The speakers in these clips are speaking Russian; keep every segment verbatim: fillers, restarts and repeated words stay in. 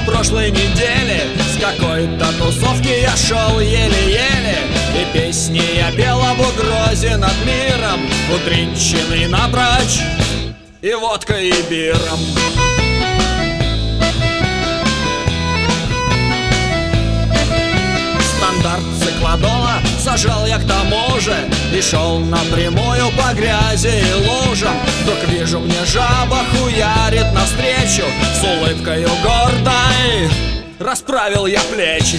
прошлой неделе с какой-то тусовки я шел еле-еле, и песни я пел об угрозе над миром, утринченный напрочь и водкой, и биром. Стандарт циклодола сажал я к тому же и шел напрямую по грязи и лужам. Вдруг вижу, мне жаба хуярит навстречу, с улыбкою гордой расправил я плечи.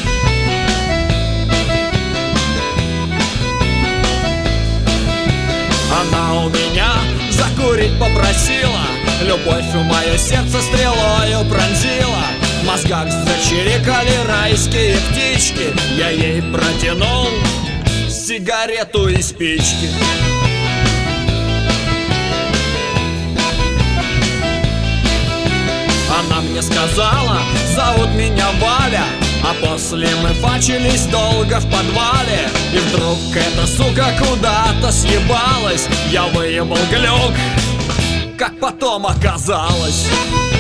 Она у меня закурить попросила, любовь в мое сердце стрелою пронзила. В мозгах зачирикали райские птички, я ей протянул сигарету и спички. Она мне сказала, зовут меня Валя, а после мы фачились долго в подвале. И вдруг эта сука куда-то съебалась, я выебал глюк, как потом оказалось.